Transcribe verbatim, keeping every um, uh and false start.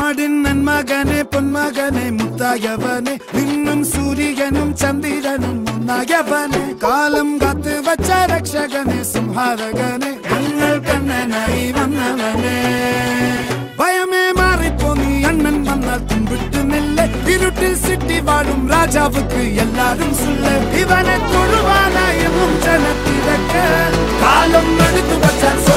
നാടിൻ നന്മകനെ പൊന്മകനെ മുത്തായവനെ നിന്നും സൂര്യനും ചന്ദ്രനും ഒന്നായവനെ കാലം കാത്ത് വച്ച രക്ഷകനെ സംഹാരകനെ ഞങ്ങൾ കണ്ണനായി വന്നവനെ ഭയമേ മാറിപ്പോ നീ അണ്ണൻ വന്നാൽ തുമ്പിട്ടുന്നില്ല ഇരുട്ടിൽ സിറ്റി വാഴും രാജാവുക്ക് എല്ലാരും സുല്ല ഇവനെ തൊഴുവാനായും ജനത്തിരക്ക് കാലം എടുത്തു വച്ചാൽ